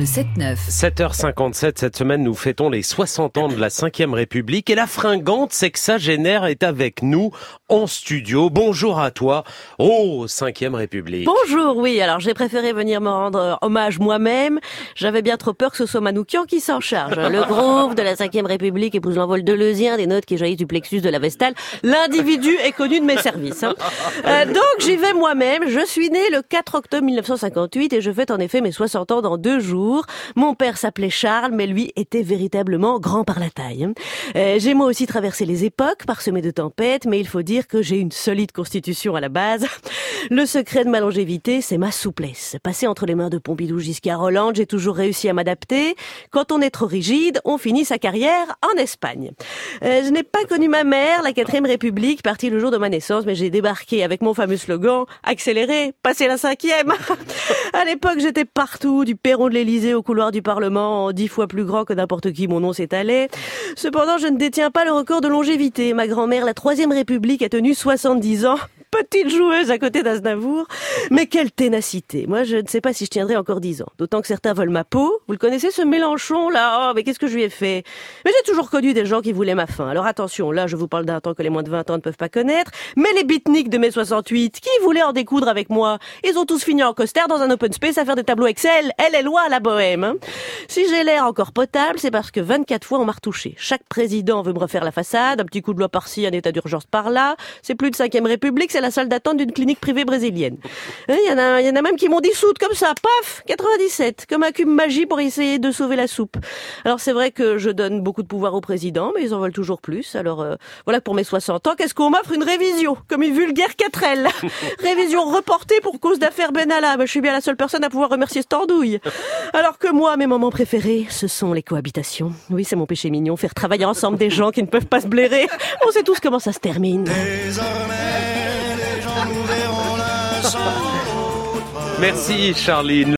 le 7-9. 7h57, cette semaine, nous fêtons les 60 ans de la 5e République et la fringante sexagénaire est avec nous en studio. Bonjour à toi, 5e République. Bonjour, oui, alors j'ai préféré venir me rendre hommage moi-même. J'avais bien trop peur que ce soit Manoukian qui s'en charge. Le groove de la 5e République épouse l'envol deleuzien, des notes qui jaillissent du plexus de la Vestale. L'individu est connu de mes services. Donc j'y vais moi-même. Je suis né le 4 octobre 1958 et je fête en effet mes 60 ans dans 2 jours. Mon père s'appelait Charles, mais lui était véritablement grand par la taille. J'ai moi aussi traversé les époques, parsemées de tempêtes, mais il faut dire que j'ai une solide constitution à la base. Le secret de ma longévité, c'est ma souplesse. Passé entre les mains de Pompidou jusqu'à Hollande, j'ai toujours réussi à m'adapter. Quand on est trop rigide, on finit sa carrière en Espagne. Je n'ai pas connu ma mère, la 4e République, partie le jour de ma naissance, mais j'ai débarqué avec mon fameux slogan « Accélérer, passer la 5e ». À l'époque, j'étais partout, du perron de l'Élysée au couloir du Parlement, 10 fois plus grand que n'importe qui, mon nom s'étalait. Cependant, je ne détiens pas le record de longévité. Ma grand-mère, la 3e République, a tenu 70 ans. Petite joueuse à côté d'Aznavour. Mais quelle ténacité. Moi, je ne sais pas si je tiendrai encore 10 ans. D'autant que certains veulent ma peau. Vous le connaissez, ce Mélenchon, là? Oh, mais qu'est-ce que je lui ai fait? Mais j'ai toujours connu des gens qui voulaient ma fin. Alors attention, là, je vous parle d'un temps que les moins de 20 ans ne peuvent pas connaître. Mais les beatniks de mai 68, qui voulaient en découdre avec moi? Ils ont tous fini en costard dans un open space à faire des tableaux Excel. Elle est loin, la bohème, hein. Si j'ai l'air encore potable, c'est parce que 24 fois on m'a retouché. Chaque président veut me refaire la façade, un petit coup de loi par-ci, un état d'urgence par-là. C'est plus de 5e République, c'est la salle d'attente d'une clinique privée brésilienne. Il y en a même qui m'ont dissoute comme ça, paf, 97, comme un cube magie pour essayer de sauver la soupe. Alors c'est vrai que je donne beaucoup de pouvoir au président, mais ils en veulent toujours plus. Alors voilà pour mes 60 ans, qu'est-ce qu'on m'offre? Une révision, comme une vulgaire 4L. Révision reportée pour cause d'affaires Benalla. Je suis bien la seule personne à pouvoir remercier cette andouille. Alors que moi, mes moments préférés, ce sont les cohabitations. Oui, c'est mon péché mignon, faire travailler ensemble des gens qui ne peuvent pas se blairer. On sait tous comment ça se termine. Merci Charline.